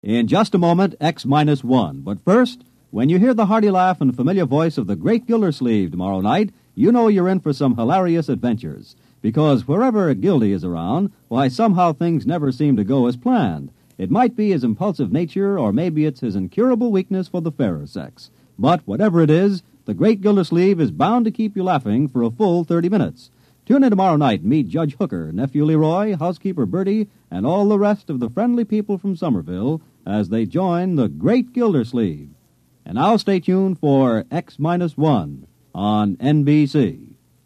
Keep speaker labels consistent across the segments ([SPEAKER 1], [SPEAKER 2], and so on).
[SPEAKER 1] In just a moment, X-1. But first, when you hear the hearty laugh and familiar voice of the great Gildersleeve tomorrow night, you know you're in for some hilarious adventures. Because wherever Gildy is around, why, somehow things never seem to go as planned. It might be his impulsive nature, or maybe it's his incurable weakness for the fairer sex. But whatever it is, the great Gildersleeve is bound to keep you laughing for a full 30 minutes. Tune in tomorrow night and meet Judge Hooker, Nephew Leroy, Housekeeper Bertie, and all the rest of the friendly people from Somerville as they join the great Gildersleeve. And now stay tuned for X-1 on NBC.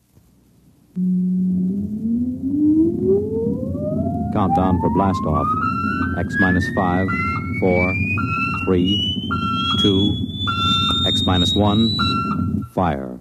[SPEAKER 1] Countdown for blast off. X-5, 4, 3, 2, X-1, fire.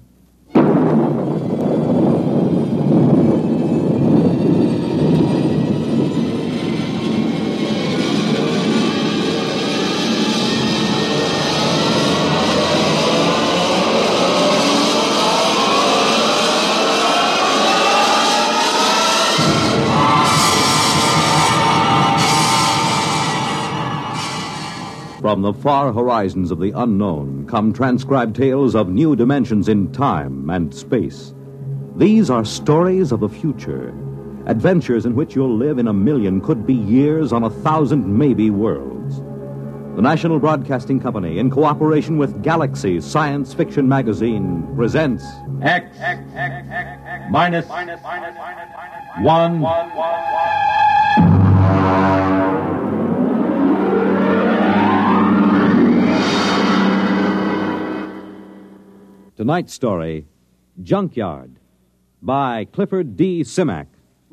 [SPEAKER 1] From the far horizons of the unknown come transcribed tales of new dimensions in time and space. These are stories of the future, adventures in which you'll live in 1,000,000, could be years, on 1,000 maybe worlds. The National Broadcasting Company, in cooperation with Galaxy Science Fiction Magazine, presents
[SPEAKER 2] X minus 1.
[SPEAKER 1] Tonight's story, Junkyard, by Clifford D. Simak.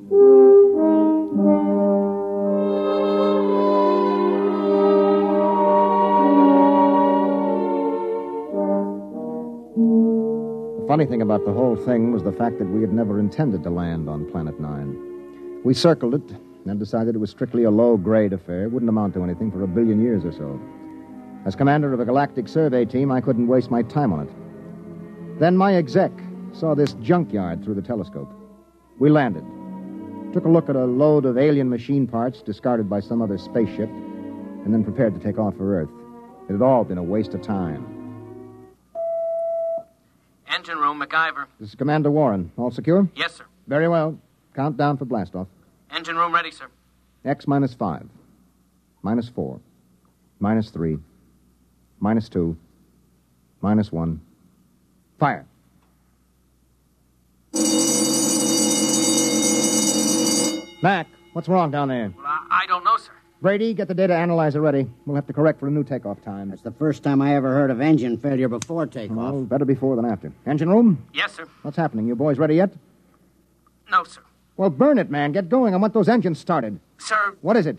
[SPEAKER 3] The funny thing about the whole thing was the fact that we had never intended to land on Planet 9. We circled it and decided it was strictly a low-grade affair. It wouldn't amount to anything for 1 billion years or so. As commander of a galactic survey team, I couldn't waste my time on it. Then my exec saw this junkyard through the telescope. We landed, took a look at a load of alien machine parts discarded by some other spaceship, and then prepared to take off for Earth. It had all been a waste of time.
[SPEAKER 4] Engine room, MacIver.
[SPEAKER 3] This is Commander Warren. All secure?
[SPEAKER 4] Yes, sir.
[SPEAKER 3] Very well. Countdown for blastoff.
[SPEAKER 4] Engine room ready, sir.
[SPEAKER 3] X-5, -4, -3, -2, -1. Fire. Mac, what's wrong down there?
[SPEAKER 4] Well, I don't know, sir.
[SPEAKER 3] Brady, get the data analyzer ready. We'll have to correct for a new takeoff time.
[SPEAKER 5] That's the first time I ever heard of engine failure before takeoff.
[SPEAKER 3] Well, better before than after. Engine room?
[SPEAKER 4] Yes, sir.
[SPEAKER 3] What's happening? You boys ready yet?
[SPEAKER 4] No, sir.
[SPEAKER 3] Well, burn it, man. Get going. I want those engines started.
[SPEAKER 4] Sir,
[SPEAKER 3] What is it?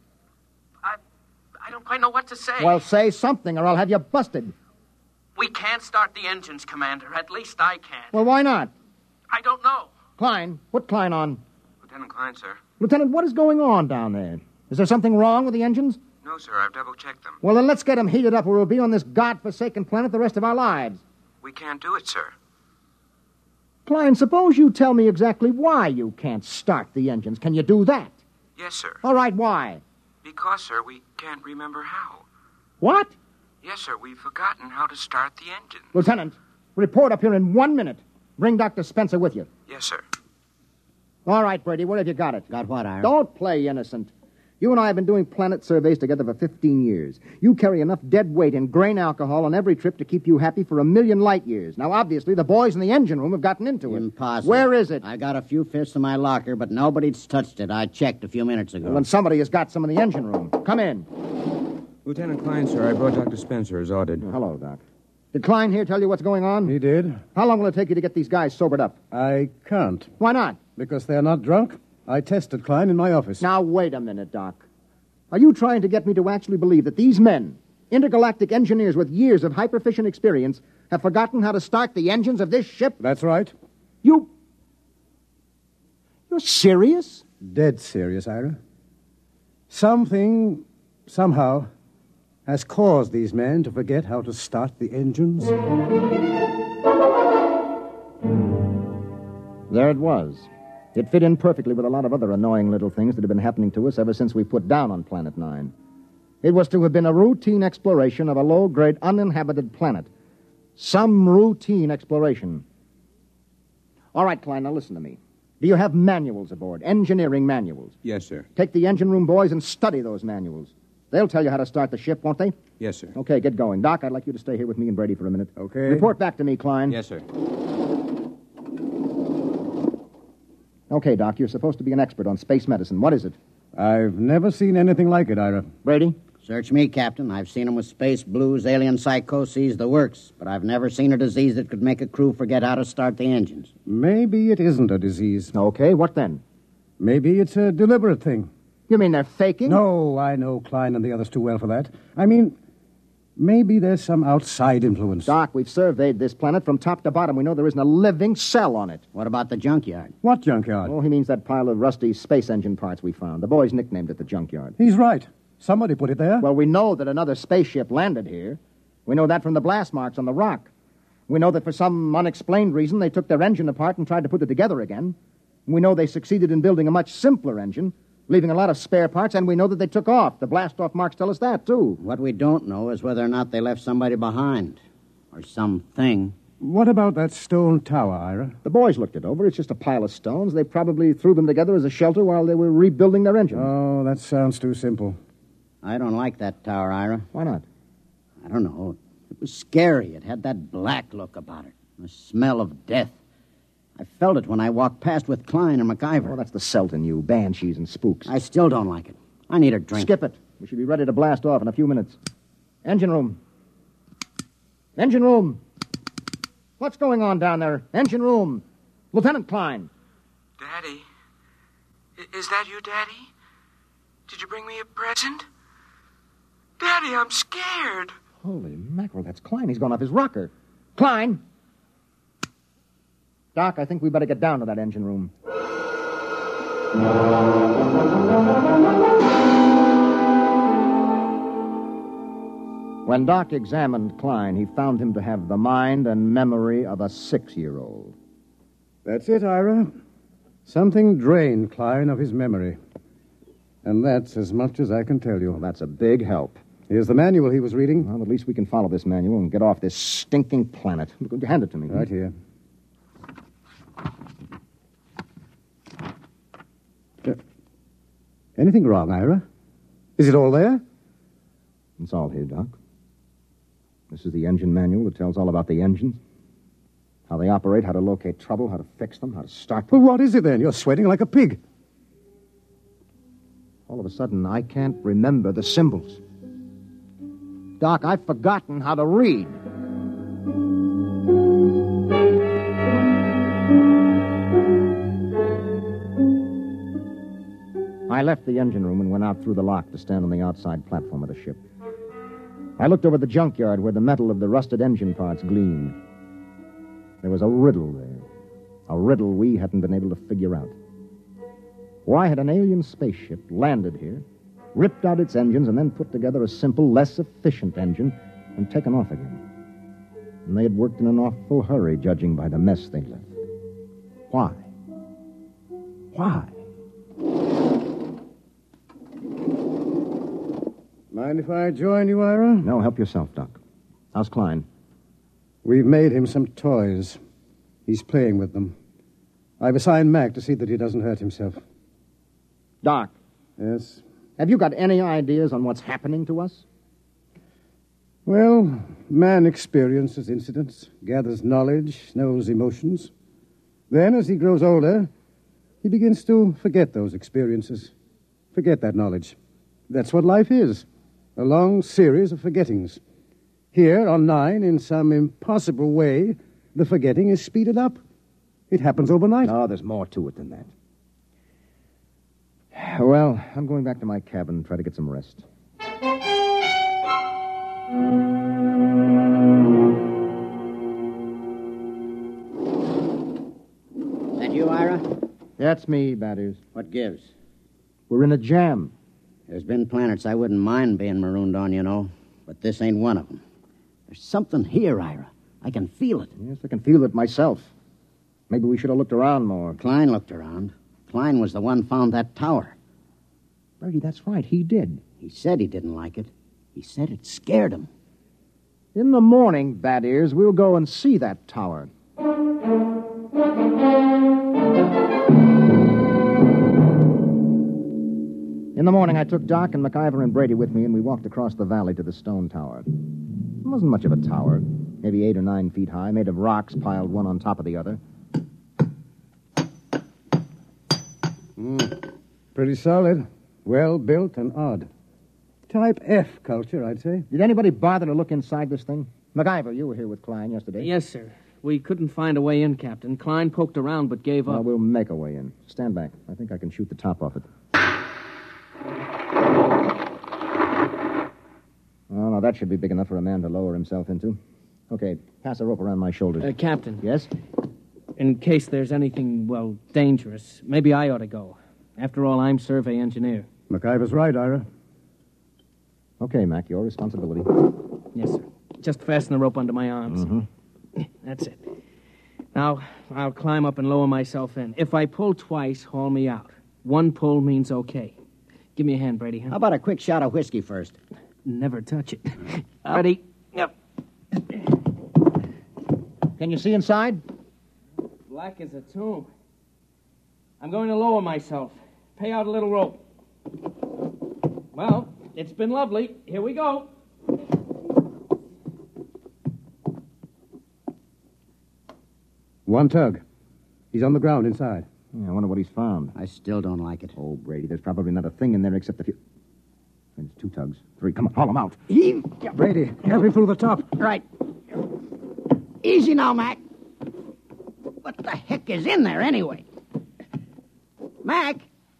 [SPEAKER 4] I don't quite know what to say.
[SPEAKER 3] Well, say something or I'll have you busted.
[SPEAKER 4] We can't start the engines, Commander. At least I can't.
[SPEAKER 3] Well, why not?
[SPEAKER 4] I don't know.
[SPEAKER 3] Klein, put Klein on.
[SPEAKER 6] Lieutenant Klein, sir.
[SPEAKER 3] Lieutenant, what is going on down there? Is there something wrong with the engines?
[SPEAKER 6] No, sir, I've double-checked them.
[SPEAKER 3] Well, then let's get them heated up or we'll be on this godforsaken planet the rest of our lives.
[SPEAKER 6] We can't do it, sir.
[SPEAKER 3] Klein, suppose you tell me exactly why you can't start the engines. Can you do that?
[SPEAKER 6] Yes, sir.
[SPEAKER 3] All right, why?
[SPEAKER 6] Because, sir, we can't remember how.
[SPEAKER 3] What?
[SPEAKER 6] Yes, sir, we've forgotten how to start the engine.
[SPEAKER 3] Lieutenant, report up here in 1 minute. Bring Dr. Spencer with you.
[SPEAKER 6] Yes, sir.
[SPEAKER 3] All right, Brady, where have you got it?
[SPEAKER 5] Got what, Ira?
[SPEAKER 3] Don't play innocent. You and I have been doing planet surveys together for 15 years. You carry enough dead weight in grain alcohol on every trip to keep you happy for 1,000,000 light years. Now, obviously, the boys in the engine room have gotten into it.
[SPEAKER 5] Impossible.
[SPEAKER 3] Where is it?
[SPEAKER 5] I got a few fifths in my locker, but nobody's touched it. I checked a few minutes ago.
[SPEAKER 3] Well, then somebody has got some in the engine room. Come in.
[SPEAKER 7] Lieutenant Klein, sir, I brought Dr. Spencer as ordered.
[SPEAKER 3] Hello, Doc. Did Klein here tell you what's going on?
[SPEAKER 8] He did.
[SPEAKER 3] How long will it take you to get these guys sobered up?
[SPEAKER 8] I can't,
[SPEAKER 3] Why not?
[SPEAKER 8] because they're not drunk. I tested Klein in my office.
[SPEAKER 3] Now, wait a minute, Doc. Are you trying to get me to actually believe that these men, intergalactic engineers with years of hyperfission experience, have forgotten how to start the engines of this ship?
[SPEAKER 8] That's right.
[SPEAKER 3] You're serious?
[SPEAKER 8] Dead serious, Ira. Something, somehow, has caused these men to forget how to start the engines.
[SPEAKER 3] There it was. It fit in perfectly with a lot of other annoying little things that have been happening to us ever since we put down on Planet 9. It was to have been a routine exploration of a low-grade, uninhabited planet. Some routine exploration. All right, Klein, now listen to me. Do you have manuals aboard? Engineering manuals?
[SPEAKER 7] Yes, sir.
[SPEAKER 3] Take the engine room boys and study those manuals. They'll tell you how to start the ship, won't they?
[SPEAKER 7] Yes, sir.
[SPEAKER 3] Okay, get going. Doc, I'd like you to stay here with me and Brady for a minute.
[SPEAKER 8] Okay.
[SPEAKER 3] Report back to me, Klein.
[SPEAKER 7] Yes, sir.
[SPEAKER 3] Okay, Doc, you're supposed to be an expert on space medicine. What is it?
[SPEAKER 8] I've never seen anything like it, Ira.
[SPEAKER 3] Brady?
[SPEAKER 5] Search me, Captain. I've seen 'em with space blues, alien psychoses, the works. But I've never seen a disease that could make a crew forget how to start the engines.
[SPEAKER 8] Maybe it isn't a disease.
[SPEAKER 3] Okay, what then?
[SPEAKER 8] Maybe it's a deliberate thing.
[SPEAKER 3] You mean they're faking?
[SPEAKER 8] No, I know Klein and the others too well for that. I mean, maybe there's some outside influence.
[SPEAKER 3] Doc, we've surveyed this planet from top to bottom. We know there isn't a living cell on it.
[SPEAKER 5] What about the junkyard?
[SPEAKER 8] What junkyard?
[SPEAKER 3] Oh, he means that pile of rusty space engine parts we found. The boys nicknamed it the junkyard.
[SPEAKER 8] He's right. Somebody put it there.
[SPEAKER 3] Well, we know that another spaceship landed here. We know that from the blast marks on the rock. We know that for some unexplained reason they took their engine apart and tried to put it together again. We know they succeeded in building a much simpler engine, leaving a lot of spare parts, and we know that they took off. The blast-off marks tell us that, too.
[SPEAKER 5] What we don't know is whether or not they left somebody behind. Or something.
[SPEAKER 8] What about that stone tower, Ira?
[SPEAKER 3] The boys looked it over. It's just a pile of stones. They probably threw them together as a shelter while they were rebuilding their engine.
[SPEAKER 8] Oh, that sounds too simple.
[SPEAKER 5] I don't like that tower, Ira.
[SPEAKER 3] Why not?
[SPEAKER 5] I don't know. It was scary. It had that black look about it. The smell of death. I felt it when I walked past with Klein and MacIver.
[SPEAKER 3] Oh, that's the Celt in you. Banshees and spooks.
[SPEAKER 5] I still don't like it. I need a drink.
[SPEAKER 3] Skip it. We should be ready to blast off in a few minutes. Engine room. Engine room. What's going on down there? Engine room. Lieutenant Klein.
[SPEAKER 6] Daddy? Is that you, Daddy? Did you bring me a present? Daddy, I'm scared.
[SPEAKER 3] Holy mackerel, that's Klein. He's gone off his rocker. Klein! Doc, I think we better get down to that engine room. When Doc examined Klein, he found him to have the mind and memory of a 6-year-old.
[SPEAKER 8] That's it, Ira. Something drained Klein of his memory. And that's as much as I can tell you.
[SPEAKER 3] Well, that's a big help.
[SPEAKER 8] Here's the manual he was reading.
[SPEAKER 3] Well, at least we can follow this manual and get off this stinking planet. Hand it to me.
[SPEAKER 8] Right here. Anything wrong, Ira? Is it all there?
[SPEAKER 3] It's all here, Doc. This is the engine manual that tells all about the engines. How they operate, how to locate trouble, how to fix them, how to start them.
[SPEAKER 8] Well, what is it then? You're sweating like a pig.
[SPEAKER 3] All of a sudden, I can't remember the symbols. Doc, I've forgotten how to read. I left the engine room and went out through the lock to stand on the outside platform of the ship. I looked over the junkyard where the metal of the rusted engine parts gleamed. There was a riddle there. A riddle we hadn't been able to figure out. Why had an alien spaceship landed here, ripped out its engines, and then put together a simple, less efficient engine and taken off again? And they had worked in an awful hurry, judging by the mess they'd left. Why? Why?
[SPEAKER 8] Mind if I join you, Ira?
[SPEAKER 3] No, help yourself, Doc. How's Klein?
[SPEAKER 8] We've made him some toys. He's playing with them. I've assigned Mac to see that he doesn't hurt himself.
[SPEAKER 3] Doc.
[SPEAKER 8] Yes?
[SPEAKER 3] Have you got any ideas on what's happening to us?
[SPEAKER 8] Well, man experiences incidents, gathers knowledge, knows emotions. Then, as he grows older, he begins to forget those experiences, forget that knowledge. That's what life is, a long series of forgettings. Here, on 9, in some impossible way, the forgetting is speeded up. It happens overnight.
[SPEAKER 3] No, there's more to it than that. Well, I'm going back to my cabin and try to get some rest.
[SPEAKER 5] That you, Ira?
[SPEAKER 3] That's me, Batters.
[SPEAKER 5] What gives?
[SPEAKER 3] We're in a jam.
[SPEAKER 5] There's been planets I wouldn't mind being marooned on, you know. But this ain't one of them. There's something here, Ira. I can feel it.
[SPEAKER 3] Yes, I can feel it myself. Maybe we should have looked around more.
[SPEAKER 5] Klein looked around. Klein was the one found that tower.
[SPEAKER 3] Brady, that's right. He did.
[SPEAKER 5] He said he didn't like it. He said it scared him.
[SPEAKER 3] In the morning, Bad Ears, we'll go and see that tower. In the morning, I took Doc and MacIver and Brady with me, and we walked across the valley to the stone tower. It wasn't much of a tower, maybe 8 or 9 feet high, made of rocks piled one on top of the other.
[SPEAKER 8] Pretty solid. Well built and odd. Type F culture, I'd say.
[SPEAKER 3] Did anybody bother to look inside this thing? MacIver, you were here with Klein yesterday.
[SPEAKER 9] Yes, sir. We couldn't find a way in, Captain. Klein poked around but gave up.
[SPEAKER 3] Well, we'll make a way in. Stand back. I think I can shoot the top off it. Oh, no, that should be big enough for a man to lower himself into. Okay, pass a rope around my shoulders.
[SPEAKER 9] Captain.
[SPEAKER 3] Yes?
[SPEAKER 9] In case there's anything, well, dangerous, maybe I ought to go. After all, I'm survey engineer.
[SPEAKER 8] MacIver's right, Ira.
[SPEAKER 3] Okay, Mac, your responsibility.
[SPEAKER 9] Yes, sir. Just fasten the rope under my arms.
[SPEAKER 3] Mm-hmm.
[SPEAKER 9] That's it. Now, I'll climb up and lower myself in. If I pull twice, haul me out. 1 pull means okay. Give me a hand, Brady. Huh?
[SPEAKER 5] How about a quick shot of whiskey first?
[SPEAKER 9] Never touch it. Ready? Yep.
[SPEAKER 3] Can you see inside?
[SPEAKER 9] Black as a tomb. I'm going to lower myself. Pay out a little rope. Well, it's been lovely. Here we go.
[SPEAKER 8] One tug. He's on the ground inside.
[SPEAKER 3] Yeah, I wonder what he's found.
[SPEAKER 5] I still don't like it.
[SPEAKER 3] Oh, Brady, there's probably not a thing in there except a few... There's 2 tugs. 3. Come on, haul them out.
[SPEAKER 8] Brady, help him through the top.
[SPEAKER 5] Right. Easy now, Mac. What the heck is in there, anyway? Mac?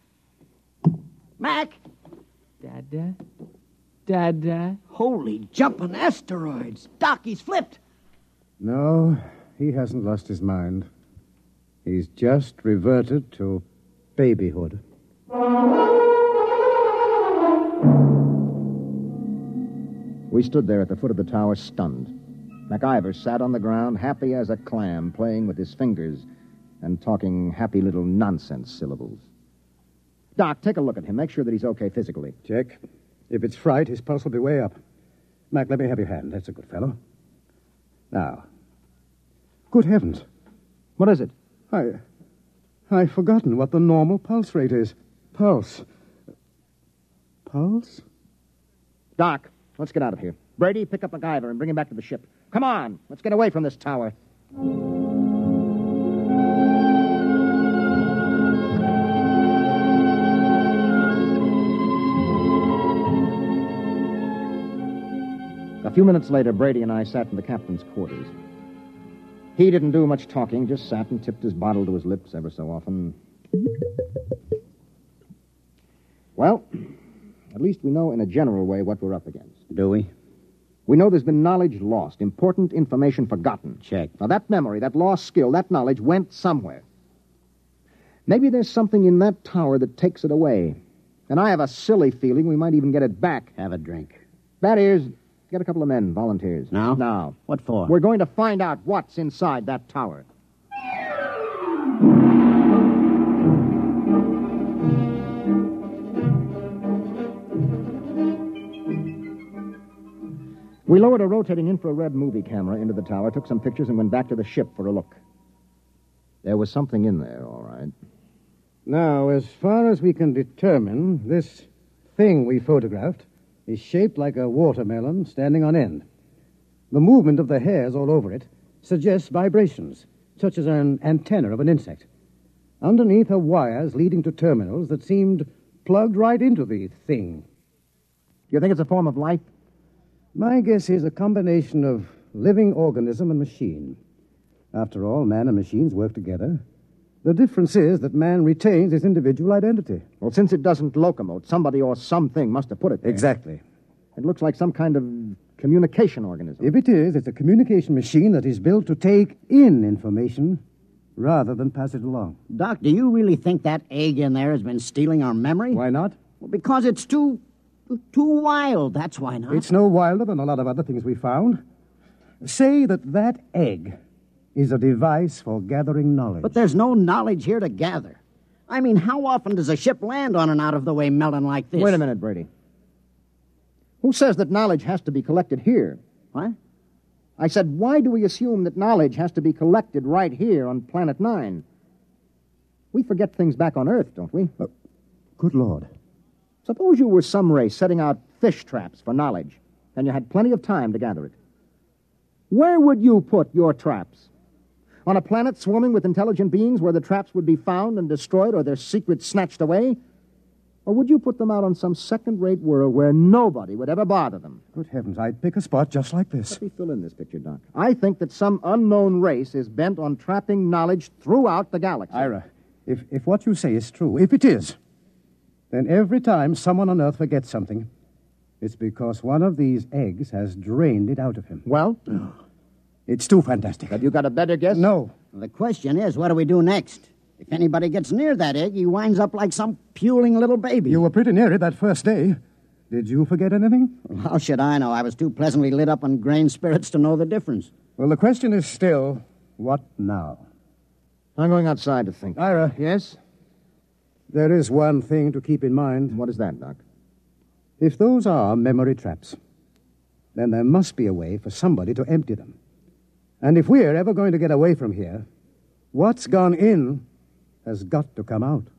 [SPEAKER 5] Mac?
[SPEAKER 9] Dada? Dada?
[SPEAKER 5] Holy jumping asteroids. Doc, he's flipped.
[SPEAKER 8] No, he hasn't lost his mind. He's just reverted to babyhood.
[SPEAKER 3] We stood there at the foot of the tower, stunned. MacIver sat on the ground, happy as a clam, playing with his fingers and talking happy little nonsense syllables. Doc, take a look at him. Make sure that he's okay physically.
[SPEAKER 8] Check. If it's fright, his pulse will be way up. Mac, let me have your hand. That's a good fellow. Now. Good heavens.
[SPEAKER 3] What is it?
[SPEAKER 8] I've forgotten what the normal pulse rate is. Pulse?
[SPEAKER 3] Doc, let's get out of here. Brady, pick up MacIver and bring him back to the ship. Come on, let's get away from this tower. A few minutes later, Brady and I sat in the captain's quarters. He didn't do much talking, just sat and tipped his bottle to his lips ever so often. Well, at least we know in a general way what we're up against.
[SPEAKER 5] Do we?
[SPEAKER 3] We know there's been knowledge lost, important information forgotten.
[SPEAKER 5] Check.
[SPEAKER 3] Now, that memory, that lost skill, that knowledge went somewhere. Maybe there's something in that tower that takes it away. And I have a silly feeling we might even get it back.
[SPEAKER 5] Have a drink.
[SPEAKER 3] Bad Ears, get a couple of men, volunteers.
[SPEAKER 5] Now?
[SPEAKER 3] Now.
[SPEAKER 5] What for?
[SPEAKER 3] We're going to find out what's inside that tower. We lowered a rotating infrared movie camera into the tower, took some pictures, and went back to the ship for a look. There was something in there, all right.
[SPEAKER 8] Now, as far as we can determine, this thing we photographed is shaped like a watermelon standing on end. The movement of the hairs all over it suggests vibrations, such as an antenna of an insect. Underneath are wires leading to terminals that seemed plugged right into the thing.
[SPEAKER 3] You think it's a form of life?
[SPEAKER 8] My guess is a combination of living organism and machine. After all, man and machines work together. The difference is that man retains his individual identity.
[SPEAKER 3] Well, since it doesn't locomote, somebody or something must have put it there.
[SPEAKER 8] Exactly.
[SPEAKER 3] It looks like some kind of communication organism.
[SPEAKER 8] If it is, it's a communication machine that is built to take in information rather than pass it along.
[SPEAKER 5] Doc, do you really think that egg in there has been stealing our memory?
[SPEAKER 8] Why not?
[SPEAKER 5] Well, because it's too wild, that's why not.
[SPEAKER 8] It's no wilder than a lot of other things we found. Say that egg is a device for gathering knowledge.
[SPEAKER 5] But there's no knowledge here to gather. I mean, how often does a ship land on an out-of-the-way melon like this?
[SPEAKER 3] Wait a minute, Brady. Who says that knowledge has to be collected here?
[SPEAKER 5] What?
[SPEAKER 3] I said, why do we assume that knowledge has to be collected right here on Planet 9? We forget things back on Earth, don't we?
[SPEAKER 8] Good Lord.
[SPEAKER 3] Suppose you were some race setting out fish traps for knowledge, and you had plenty of time to gather it. Where would you put your traps? On a planet swarming with intelligent beings where the traps would be found and destroyed or their secrets snatched away? Or would you put them out on some second-rate world where nobody would ever bother them?
[SPEAKER 8] Good heavens, I'd pick a spot just like this.
[SPEAKER 3] Let me fill in this picture, Doc. I think that some unknown race is bent on trapping knowledge throughout the galaxy.
[SPEAKER 8] Ira, if what you say is true, if it is, then every time someone on Earth forgets something, it's because one of these eggs has drained it out of him.
[SPEAKER 3] Well?
[SPEAKER 8] It's too fantastic.
[SPEAKER 3] Have you got a better guess?
[SPEAKER 8] No.
[SPEAKER 5] The question is, what do we do next? If anybody gets near that egg, he winds up like some puling little baby.
[SPEAKER 8] You were pretty near it that first day. Did you forget anything?
[SPEAKER 5] Well, how should I know? I was too pleasantly lit up on grain spirits to know the difference.
[SPEAKER 8] Well, the question is still, what now?
[SPEAKER 3] I'm going outside to think.
[SPEAKER 8] Ira.
[SPEAKER 3] Yes?
[SPEAKER 8] There is one thing to keep in mind.
[SPEAKER 3] What is that, Doc?
[SPEAKER 8] If those are memory traps, then there must be a way for somebody to empty them. And if we're ever going to get away from here, what's gone in has got to come out.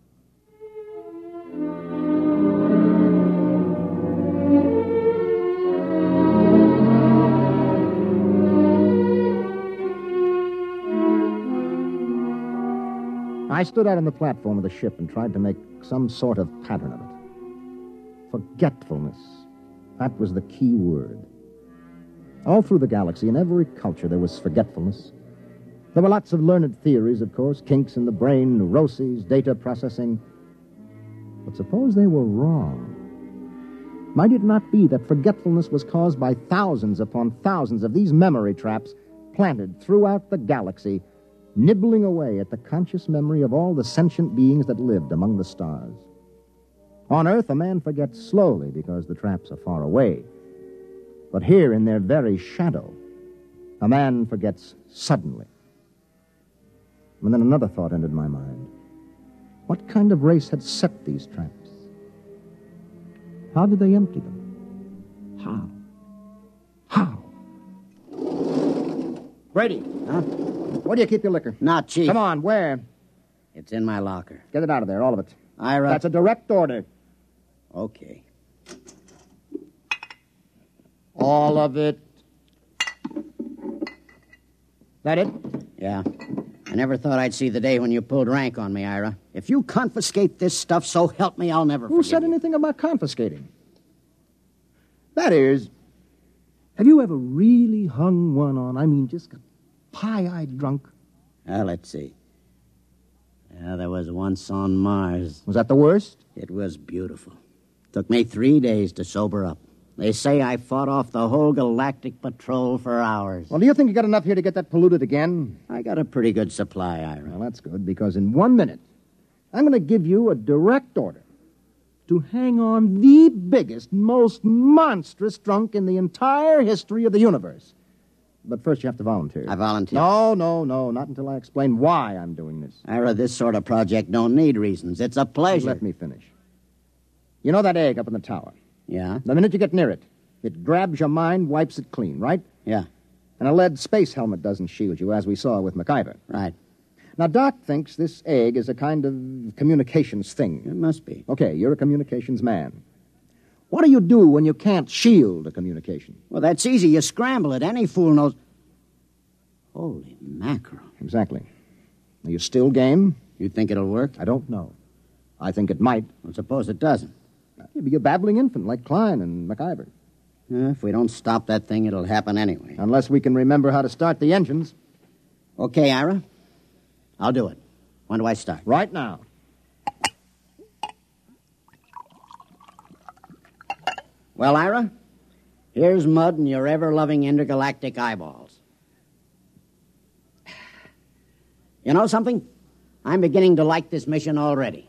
[SPEAKER 3] I stood out on the platform of the ship and tried to make some sort of pattern of it. Forgetfulness. That was the key word. All through the galaxy, in every culture, there was forgetfulness. There were lots of learned theories, of course, kinks in the brain, neuroses, data processing. But suppose they were wrong. Might it not be that forgetfulness was caused by thousands upon thousands of these memory traps planted throughout the galaxy, nibbling away at the conscious memory of all the sentient beings that lived among the stars? On Earth, a man forgets slowly because the traps are far away. But here, in their very shadow, a man forgets suddenly. And then another thought entered my mind. What kind of race had set these traps? How did they empty them? How? Brady.
[SPEAKER 5] Huh?
[SPEAKER 3] Where do you keep your liquor?
[SPEAKER 5] Not cheap.
[SPEAKER 3] Come on, where?
[SPEAKER 5] It's in my locker.
[SPEAKER 3] Get it out of there, all of it.
[SPEAKER 5] Ira.
[SPEAKER 3] That's a direct order.
[SPEAKER 5] Okay.
[SPEAKER 3] All of it. That it?
[SPEAKER 5] Yeah. I never thought I'd see the day when you pulled rank on me, Ira. If you confiscate this stuff, so help me, I'll never
[SPEAKER 3] Who
[SPEAKER 5] forgive
[SPEAKER 3] said
[SPEAKER 5] you.
[SPEAKER 3] anything about confiscating? That is, have you ever really hung one on? I mean, just got pie-eyed drunk?
[SPEAKER 5] Well, let's see. Yeah, there was once on Mars.
[SPEAKER 3] Was that the worst?
[SPEAKER 5] It was beautiful. Took me 3 days to sober up. They say I fought off the whole galactic patrol for hours.
[SPEAKER 3] Well, do you think you got enough here to get that polluted again?
[SPEAKER 5] I got a pretty good supply, Ira.
[SPEAKER 3] Well, that's good, because in 1 minute, I'm going to give you a direct order to hang on the biggest, most monstrous drunk in the entire history of the universe. But first, you have to volunteer.
[SPEAKER 5] I volunteer.
[SPEAKER 3] No, not until I explain why I'm doing this.
[SPEAKER 5] Ira, this sort of project don't need reasons. It's a pleasure.
[SPEAKER 3] Let me finish. You know that egg up in the tower?
[SPEAKER 5] Yeah?
[SPEAKER 3] The minute you get near it, it grabs your mind, wipes it clean, right?
[SPEAKER 5] Yeah.
[SPEAKER 3] And a lead space helmet doesn't shield you, as we saw with MacIver.
[SPEAKER 5] Right.
[SPEAKER 3] Now, Doc thinks this egg is a kind of communications thing.
[SPEAKER 5] It must be.
[SPEAKER 3] Okay, you're a communications man. What do you do when you can't shield a communication?
[SPEAKER 5] Well, that's easy. You scramble it. Any fool knows. Holy mackerel.
[SPEAKER 3] Exactly. Are you still game?
[SPEAKER 5] You think it'll work?
[SPEAKER 3] I don't know. I think it might.
[SPEAKER 5] Well, suppose it doesn't.
[SPEAKER 3] You'd be a babbling infant like Klein and MacIver.
[SPEAKER 5] If we don't stop that thing, it'll happen anyway.
[SPEAKER 3] Unless we can remember how to start the engines.
[SPEAKER 5] Okay, Ira. I'll do it. When do I start?
[SPEAKER 3] Right now.
[SPEAKER 5] Well, Ira, here's mud in your ever-loving intergalactic eyeballs. You know something? I'm beginning to like this mission already.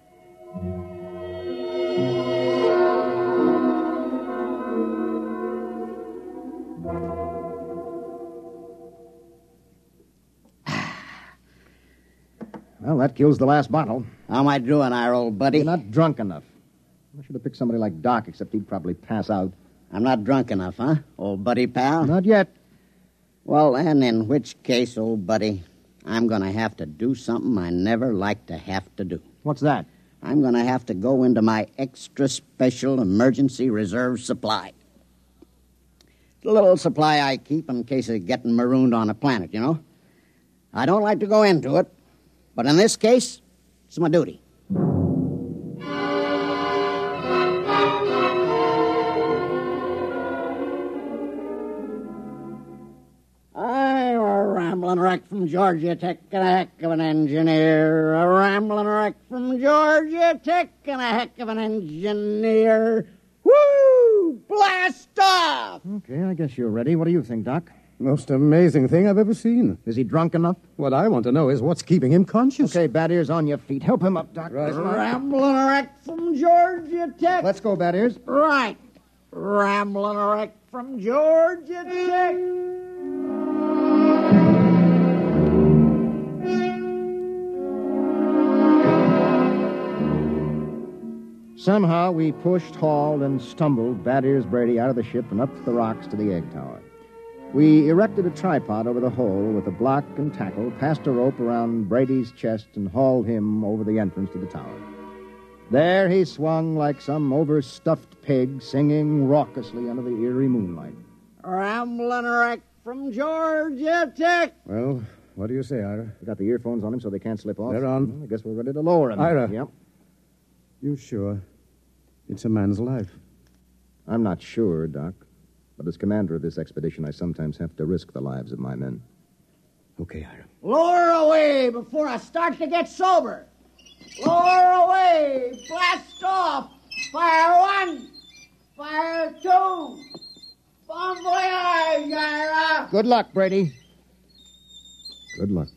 [SPEAKER 3] Well, that kills the last bottle.
[SPEAKER 5] How am I doing, Ira, old buddy?
[SPEAKER 3] You're not drunk enough. I should have picked somebody like Doc, except he'd probably pass out.
[SPEAKER 5] I'm not drunk enough, huh, old buddy pal?
[SPEAKER 3] Not yet.
[SPEAKER 5] Well, then, in which case, old buddy, I'm going to have to do something I never like to have to do.
[SPEAKER 3] What's that?
[SPEAKER 5] I'm going to have to go into my extra special emergency reserve supply. It's a little supply I keep in case of getting marooned on a planet, you know? I don't like to go into it, but in this case, it's my duty. I'm a rambling wreck from Georgia Tech and a heck of an engineer. A rambling wreck from Georgia Tech and a heck of an engineer. Woo! Blast off!
[SPEAKER 3] Okay, I guess you're ready. What do you think, Doc?
[SPEAKER 8] Most amazing thing I've ever seen.
[SPEAKER 3] Is he drunk enough?
[SPEAKER 8] What I want to know is what's keeping him conscious.
[SPEAKER 3] Okay, Bad Ears, on your feet. Help him up, Doc.
[SPEAKER 8] Right.
[SPEAKER 5] Rambling wreck from Georgia Tech.
[SPEAKER 3] Let's go, Bad Ears.
[SPEAKER 5] Right. Rambling wreck from Georgia Tech.
[SPEAKER 3] Somehow we pushed, hauled, and stumbled Bad Ears Brady out of the ship and up the rocks to the egg tower. We erected a tripod over the hole with a block and tackle, passed a rope around Brady's chest, and hauled him over the entrance to the tower. There he swung like some overstuffed pig, singing raucously under the eerie moonlight.
[SPEAKER 5] Rambling wreck from Georgia Tech.
[SPEAKER 8] Well, what do you say, Ira?
[SPEAKER 3] We got the earphones on him so they can't slip off.
[SPEAKER 8] They're on.
[SPEAKER 3] Well, I guess we're ready to lower him.
[SPEAKER 8] Ira.
[SPEAKER 3] Yep.
[SPEAKER 8] You sure? It's a man's life.
[SPEAKER 3] I'm not sure, Doc. But as commander of this expedition, I sometimes have to risk the lives of my men.
[SPEAKER 8] Okay, Ira.
[SPEAKER 5] Lower away before I start to get sober. Lower away. Blast off. Fire one. Fire two. Bon voyage, Ira.
[SPEAKER 3] Good luck, Brady. Good luck.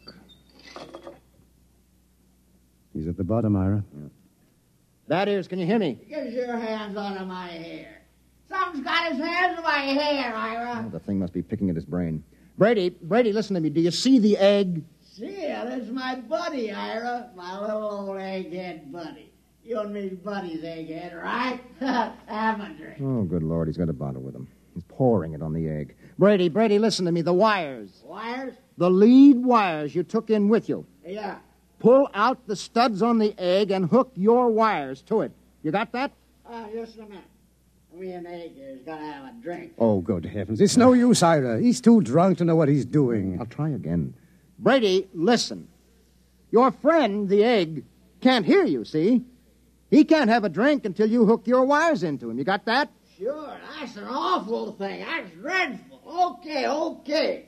[SPEAKER 8] He's at the bottom, Ira.
[SPEAKER 3] Yeah. That is, can you hear me?
[SPEAKER 5] Get your hands out of my hair. Something's got his hands in my hair, Ira.
[SPEAKER 3] Oh, the thing must be picking at his brain. Brady, listen to me. Do you see the egg?
[SPEAKER 5] See it, it's my buddy, Ira. My little old egghead buddy. You and me's buddies, egghead, right? Have a drink.
[SPEAKER 3] Oh, good Lord, he's got a bottle with him. He's pouring it on the egg. Brady, listen to me. The wires.
[SPEAKER 5] Wires?
[SPEAKER 3] The lead wires you took in with you.
[SPEAKER 5] Yeah.
[SPEAKER 3] Pull out the studs on the egg and hook your wires to it. You got that?
[SPEAKER 5] Just a minute. Me and Egghead's gonna have a drink.
[SPEAKER 8] Oh, good heavens. It's no use, Ira. He's too drunk to know what he's doing.
[SPEAKER 3] I'll try again. Brady, listen. Your friend, the egg, can't hear you, see? He can't have a drink until you hook your wires into him. You got that?
[SPEAKER 5] Sure, that's an awful thing. That's dreadful. Okay.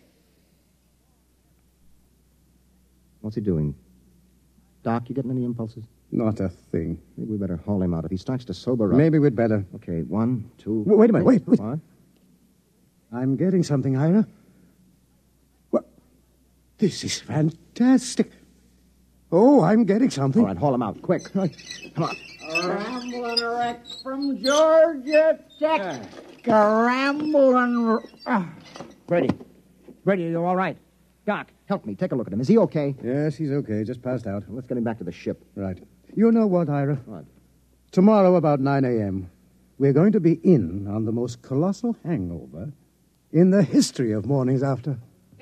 [SPEAKER 3] What's he doing? Doc, you getting any impulses?
[SPEAKER 8] Not a thing.
[SPEAKER 3] Maybe we better haul him out. If he starts to sober up...
[SPEAKER 8] Maybe we'd better.
[SPEAKER 3] Okay, 1, 2...
[SPEAKER 8] Wait a minute, wait.
[SPEAKER 3] What?
[SPEAKER 8] I'm getting something, Ira. What? This is fantastic. Oh, I'm getting something.
[SPEAKER 3] All right, haul him out, quick. Come on.
[SPEAKER 5] Rambling wreck from Georgia Tech. Rambling...
[SPEAKER 3] Brady, are you all right? Doc, help me. Take a look at him. Is he okay?
[SPEAKER 8] Yes, he's okay. Just passed out.
[SPEAKER 3] Let's get him back to the ship.
[SPEAKER 8] Right. You know what, Ira?
[SPEAKER 3] What?
[SPEAKER 8] Tomorrow about 9 a.m., we're going to be in on the most colossal hangover in the history of mornings after.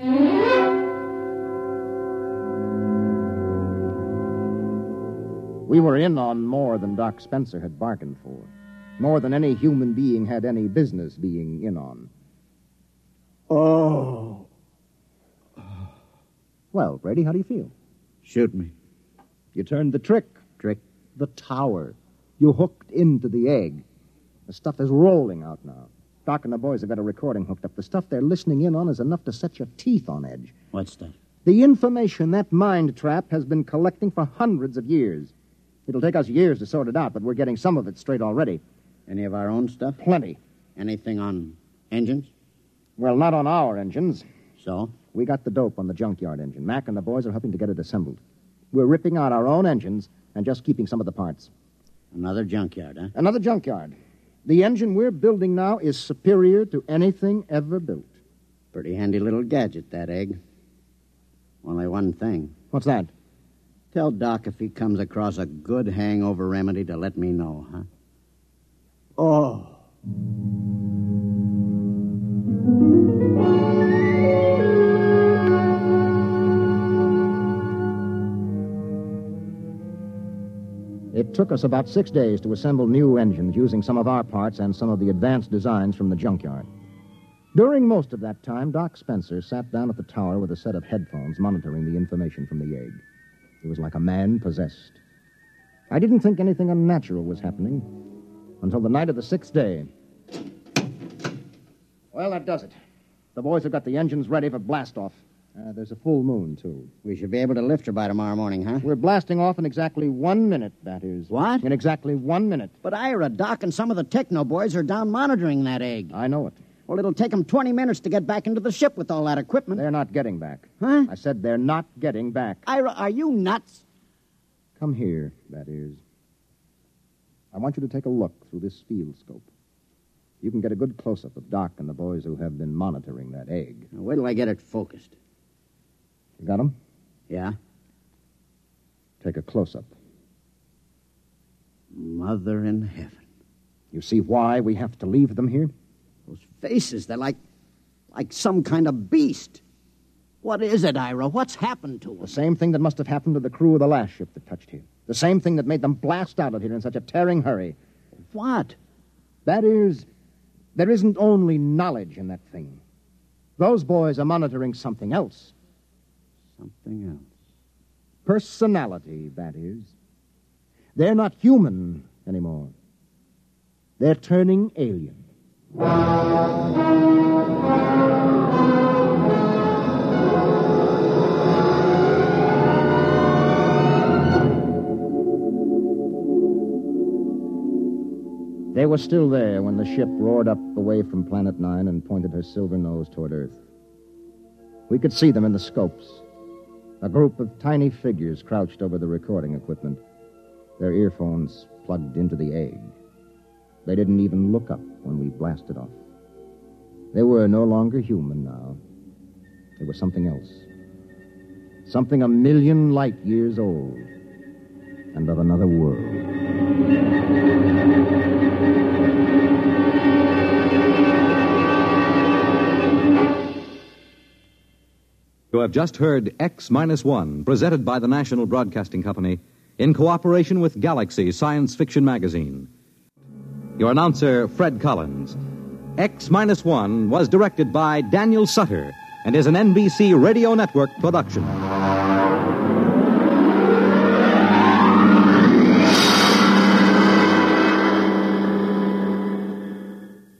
[SPEAKER 3] We were in on more than Doc Spencer had bargained for. More than any human being had any business being in on.
[SPEAKER 5] Oh.
[SPEAKER 3] Well, Brady, how do you feel?
[SPEAKER 5] Shoot me.
[SPEAKER 3] You turned the trick. The tower. You hooked into the egg. The stuff is rolling out now. Doc and the boys have got a recording hooked up. The stuff they're listening in on is enough to set your teeth on edge.
[SPEAKER 5] What's that?
[SPEAKER 3] The information that mind trap has been collecting for hundreds of years. It'll take us years to sort it out, but we're getting some of it straight already.
[SPEAKER 5] Any of our own stuff?
[SPEAKER 3] Plenty.
[SPEAKER 5] Anything on engines?
[SPEAKER 3] Well, not on our engines.
[SPEAKER 5] So?
[SPEAKER 3] We got the dope on the junkyard engine. Mac and the boys are helping to get it assembled. We're ripping out our own engines and just keeping some of the parts.
[SPEAKER 5] Another junkyard, huh?
[SPEAKER 3] Another junkyard. The engine we're building now is superior to anything ever built.
[SPEAKER 5] Pretty handy little gadget, that egg. Only one thing.
[SPEAKER 3] What's that?
[SPEAKER 5] Tell Doc if he comes across a good hangover remedy to let me know, huh? Oh.
[SPEAKER 3] It took us about 6 days to assemble new engines using some of our parts and some of the advanced designs from the junkyard. During most of that time, Doc Spencer sat down at the tower with a set of headphones monitoring the information from the egg. He was like a man possessed. I didn't think anything unnatural was happening until the night of the 6th day. Well, that does it. The boys have got the engines ready for blast-off. There's a full moon, too.
[SPEAKER 5] We should be able to lift her by tomorrow morning, huh?
[SPEAKER 3] We're blasting off in exactly 1 minute, that is.
[SPEAKER 5] What?
[SPEAKER 3] In exactly 1 minute.
[SPEAKER 5] But Ira, Doc, and some of the techno boys are down monitoring that egg.
[SPEAKER 3] I know it.
[SPEAKER 5] Well, it'll take them 20 minutes to get back into the ship with all that equipment.
[SPEAKER 3] They're not getting back.
[SPEAKER 5] Huh?
[SPEAKER 3] I said they're not getting back.
[SPEAKER 5] Ira, are you nuts?
[SPEAKER 3] Come here, that is. I want you to take a look through this field scope. You can get a good close-up of Doc and the boys who have been monitoring that egg.
[SPEAKER 5] Now, wait till I get it focused.
[SPEAKER 3] You got 'em?
[SPEAKER 5] Yeah?
[SPEAKER 3] Take a close-up.
[SPEAKER 5] Mother in heaven.
[SPEAKER 3] You see why we have to leave them here?
[SPEAKER 5] Those faces, they're like some kind of beast. What is it, Ira? What's happened to them?
[SPEAKER 3] The same thing that must have happened to the crew of the last ship that touched here. The same thing that made them blast out of here in such a tearing hurry.
[SPEAKER 5] What?
[SPEAKER 3] That is, there isn't only knowledge in that thing. Those boys are monitoring something else.
[SPEAKER 5] Something else.
[SPEAKER 3] Personality, that is. They're not human anymore. They're turning alien. They were still there when the ship roared up away from Planet 9 and pointed her silver nose toward Earth. We could see them in the scopes. A group of tiny figures crouched over the recording equipment, their earphones plugged into the egg. They didn't even look up when we blasted off. They were no longer human now. They were something else. Something 1,000,000 light years old and of another world.
[SPEAKER 1] You have just heard X-1, presented by the National Broadcasting Company in cooperation with Galaxy Science Fiction Magazine. Your announcer, Fred Collins. X-1 was directed by Daniel Sutter and is an NBC Radio Network production.